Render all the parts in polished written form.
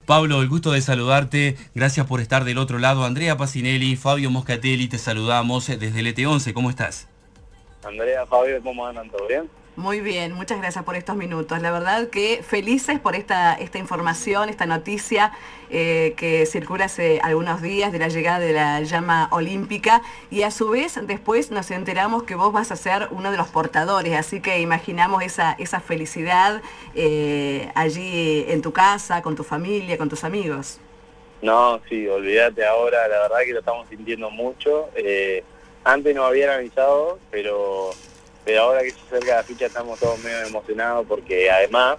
Pablo, el gusto de saludarte. Gracias por estar del otro lado. Andrea Pacinelli, Fabio Moscatelli, te saludamos desde el ET11. ¿Cómo estás? Andrea, Fabio, ¿cómo andan? ¿Todo bien? Muy bien, muchas gracias por estos minutos. La verdad que felices por esta información, esta noticia que circula hace algunos días de la llegada de la llama olímpica, y a su vez después nos enteramos que vos vas a ser uno de los portadores, así que imaginamos esa felicidad allí en tu casa, con tu familia, con tus amigos. No, sí, olvídate ahora, la verdad que lo estamos sintiendo mucho. Antes nos habían avisado, pero ahora que se acerca la fecha estamos todos medio emocionados porque además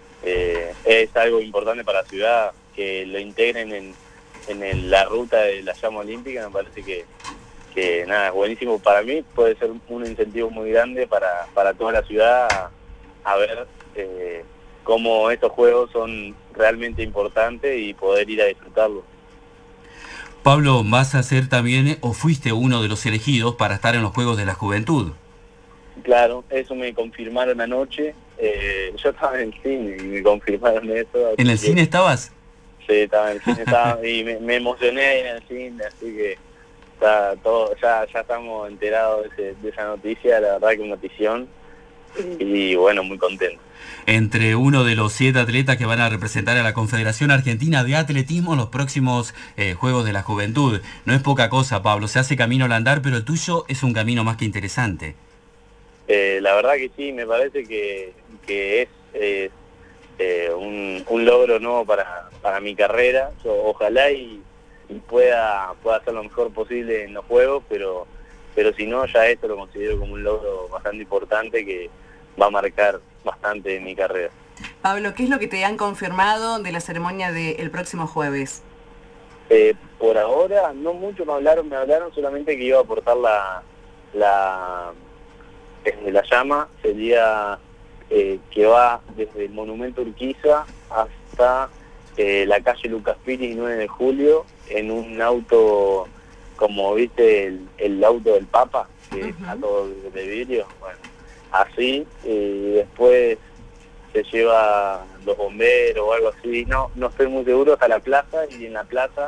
es algo importante para la ciudad que lo integren en la ruta de la llama olímpica. Me parece que nada, es buenísimo para mí, puede ser un incentivo muy grande para toda la ciudad a ver cómo estos juegos son realmente importantes y poder ir a disfrutarlos. Pablo, vas a ser también, o fuiste uno de los elegidos para estar en los Juegos de la Juventud. Claro, eso me confirmaron anoche. Yo estaba en el cine y me confirmaron eso. ¿En el cine estabas? Sí, estaba en el cine, y me emocioné ahí en el cine, así que está todo, ya estamos enterados de esa noticia, la verdad que una notición, y bueno, muy contento. Entre uno de los 7 atletas que van a representar a la Confederación Argentina de Atletismo en los próximos Juegos de la Juventud. No es poca cosa, Pablo, se hace camino al andar, pero el tuyo es un camino más que interesante. La verdad que sí, me parece que es un logro nuevo para mi carrera. Yo ojalá y pueda hacer lo mejor posible en los Juegos, pero si no, ya esto lo considero como un logro bastante importante que va a marcar bastante mi carrera. Pablo, ¿qué es lo que te han confirmado de la ceremonia del próximo jueves? Por ahora no mucho me hablaron solamente que iba a aportar la llama. Sería que va desde el Monumento Urquiza hasta la calle Lucas Piri 9 de julio en un auto, como viste el auto del Papa, que está todo de vidrio, bueno, así, y después se lleva los bomberos o algo así, no estoy muy seguro, hasta la plaza, y en la plaza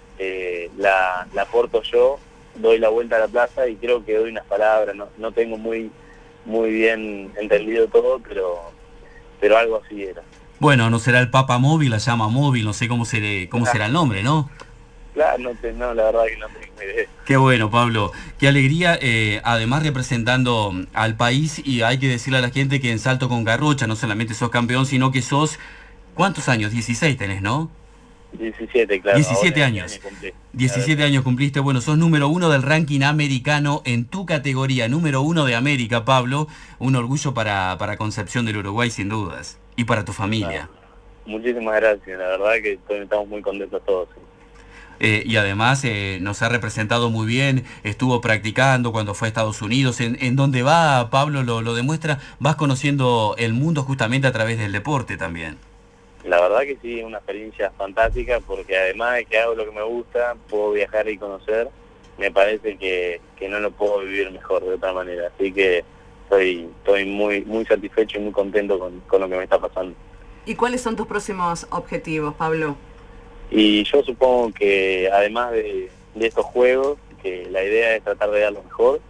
la aporto yo, doy la vuelta a la plaza y creo que doy unas palabras, no tengo muy bien entendido todo, pero algo así era. Bueno, no será el Papa Móvil, la llama móvil, no sé cómo será el nombre, ¿no? Claro, no, la verdad que no tengo idea. Qué bueno, Pablo, qué alegría, además representando al país, y hay que decirle a la gente que en salto con garrocha no solamente sos campeón, sino que sos, ¿cuántos años? 16 tenés, ¿no? 17, claro. 17 años. 17 años cumpliste. Bueno, sos número 1 del ranking americano en tu categoría, número 1 de América, Pablo. Un orgullo para Concepción del Uruguay, sin dudas. Y para tu familia. Muchísimas gracias, la verdad que estamos muy contentos todos. Sí. Y además nos ha representado muy bien, estuvo practicando cuando fue a Estados Unidos. En donde va, Pablo, lo demuestra, vas conociendo el mundo justamente a través del deporte también. La verdad que sí, es una experiencia fantástica porque además de que hago lo que me gusta, puedo viajar y conocer. Me parece que no lo puedo vivir mejor de otra manera. Así que estoy muy satisfecho y muy contento con lo que me está pasando. ¿Y cuáles son tus próximos objetivos, Pablo? Y yo supongo que además de estos juegos, que la idea es tratar de dar lo mejor,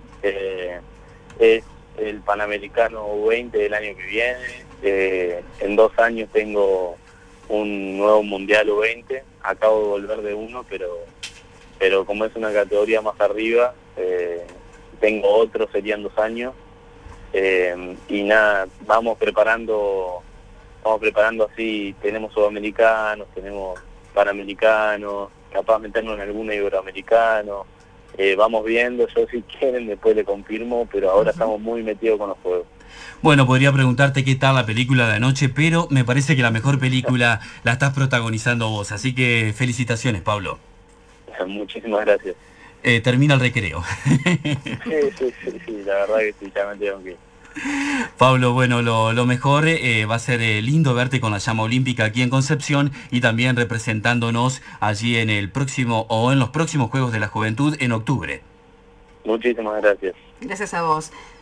es el Panamericano U20 del año que viene. En 2 años tengo un nuevo Mundial U20, acabo de volver de uno, pero como es una categoría más arriba, tengo otro, serían 2 años, y nada, vamos preparando así, tenemos sudamericanos, tenemos panamericanos, capaz meternos en algún iberoamericano, vamos viendo, yo si quieren después le confirmo, pero ahora estamos muy metidos con los juegos. Bueno, podría preguntarte qué tal la película de anoche, pero me parece que la mejor película la estás protagonizando vos, así que felicitaciones, Pablo. Muchísimas gracias. Termina el recreo. Sí, la verdad que sí, ya me tengo que ir. Pablo, bueno, lo mejor va a ser lindo verte con la llama olímpica aquí en Concepción y también representándonos allí en el próximo o en los próximos Juegos de la Juventud en octubre. Muchísimas gracias. Gracias a vos.